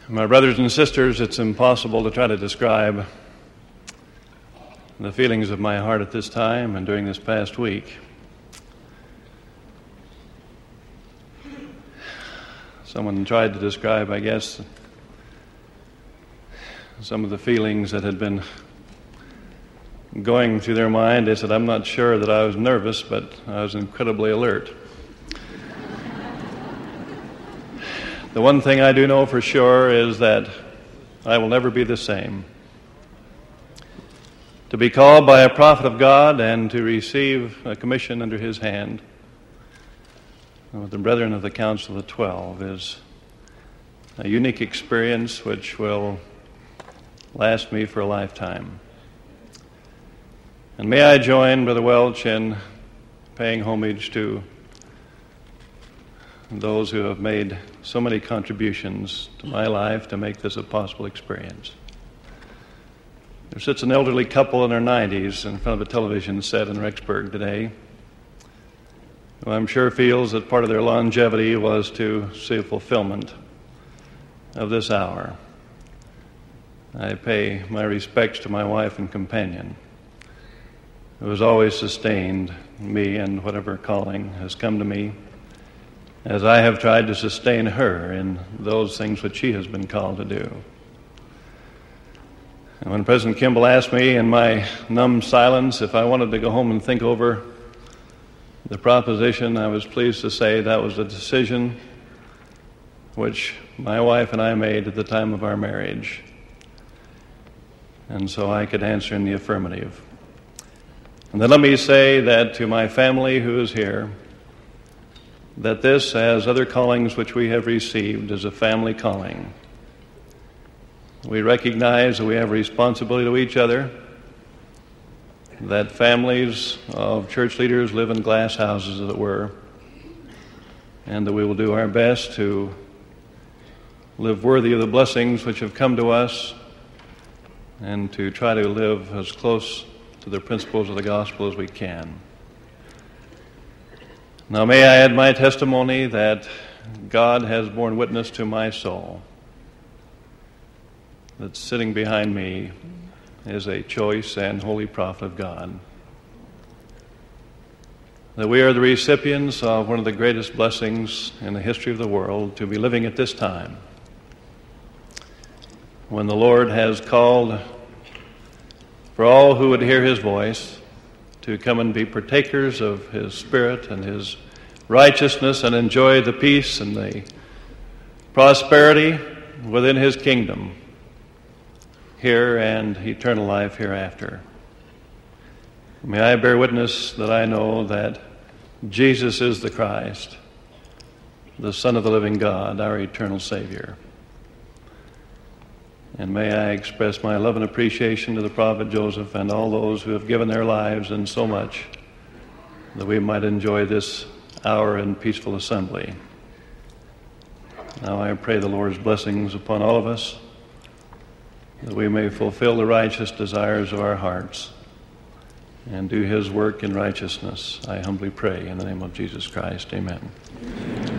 My brothers and sisters, it's impossible to try to describe the feelings of my heart at this time and during this past week. Someone tried to describe, I guess, some of the feelings that had been going through their mind. They said, I'm not sure that I was nervous, but I was incredibly alert. The one thing I do know for sure is that I will never be the same. To be called by a prophet of God and to receive a commission under his hand with the brethren of the Council of the 12 is a unique experience which will last me for a lifetime. And may I join Brother Welch in paying homage to those who have made so many contributions to my life to make this a possible experience. There sits an elderly couple in their 90s in front of a television set in Rexburg today, who I'm sure feels that part of their longevity was to see a fulfillment of this hour. I pay my respects to my wife and companion, who has always sustained me and whatever calling has come to me, as I have tried to sustain her in those things which she has been called to do. And when President Kimball asked me in my numb silence if I wanted to go home and think over the proposition, I was pleased to say that was a decision which my wife and I made at the time of our marriage. And so I could answer in the affirmative. And then let me say that to my family who is here, that this, as other callings which we have received, is a family calling. We recognize that we have a responsibility to each other, that families of church leaders live in glass houses, as it were, and that we will do our best to live worthy of the blessings which have come to us and to try to live as close to the principles of the gospel as we can. Now may I add my testimony that God has borne witness to my soul that sitting behind me is a choice and holy prophet of God, that we are the recipients of one of the greatest blessings in the history of the world to be living at this time, when the Lord has called for all who would hear his voice to come and be partakers of his Spirit and his righteousness and enjoy the peace and the prosperity within his kingdom here and eternal life hereafter. May I bear witness that I know that Jesus is the Christ, the Son of the living God, our eternal Savior. And may I express my love and appreciation to the prophet Joseph and all those who have given their lives in so much that we might enjoy this hour in peaceful assembly. Now I pray the Lord's blessings upon all of us, that we may fulfill the righteous desires of our hearts and do his work in righteousness. I humbly pray in the name of Jesus Christ. Amen.